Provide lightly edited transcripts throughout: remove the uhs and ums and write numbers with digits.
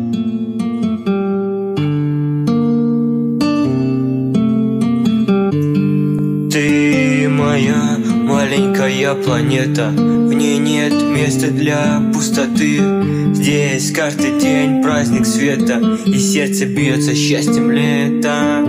Ты моя маленькая планета, в ней нет места для пустоты. Здесь каждый день праздник света, и сердце бьется счастьем лета.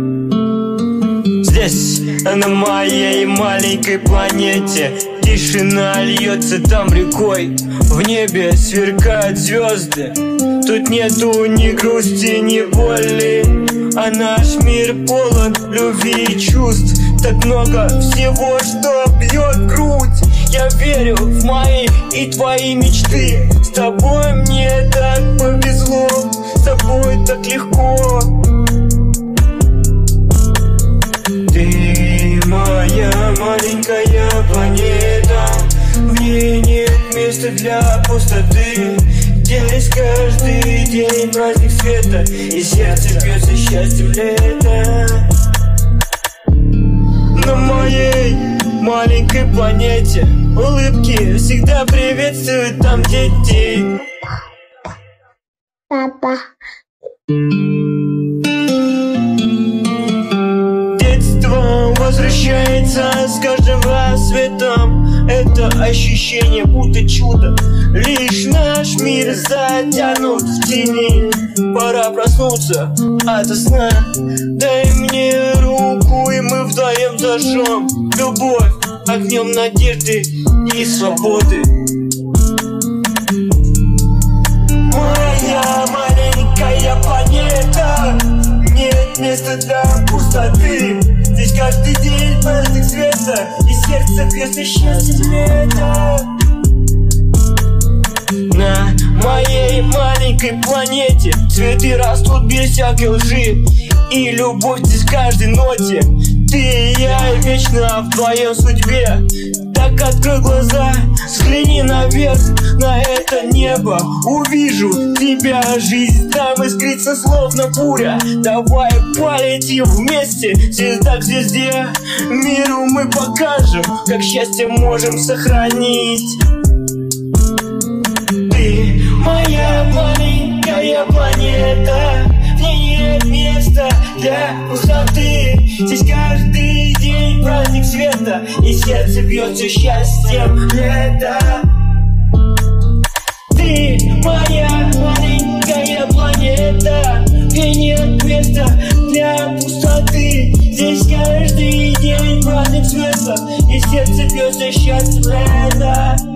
Здесь, на моей маленькой планете, тишина льется там рекой. В небе сверкают звезды, тут нету ни грусти, ни боли, а наш мир полон любви и чувств. Так много всего, что бьет грудь. Я верю в мои и твои мечты. С тобой мне так повезло, с тобой так легко. Ты моя маленькая планета, в ней нет места для пустоты. Здесь каждый день праздник света, и сердце бьется счастьем лета. На моей маленькой планете улыбки всегда приветствуют там детей. Папа. Детство возвращается с каждым рассветом. Это ощущение будто чудо. Лишь наш мир затянут в тени. Пора проснуться ото сна. Дай мне руку, и мы вдвоем зажжем любовь огнем надежды и свободы. Моя маленькая планета, нет места для пустоты. Здесь каждый день праздник света, и сердце бьется счастьем лета. На моей маленькой планете цветы растут без всякой лжи, и любовь здесь в каждой ноте. Ты и я вечно вдвоем в судьбе. Так открой глаза, взгляни наверх на это небо. Увижу тебя, жизнь там искрится словно буря. Давай полетим вместе, звезда к звезде. Миру мы покажем, как счастье можем сохранить. Ты моя маленькая планета, в ней нет места для пустоты. Здесь каждый день праздник света, и сердце бьется счастьем лета. Ты моя маленькая планета, в ней нет места для пустоты. Здесь каждый день праздник света, и сердце бьется счастьем лета.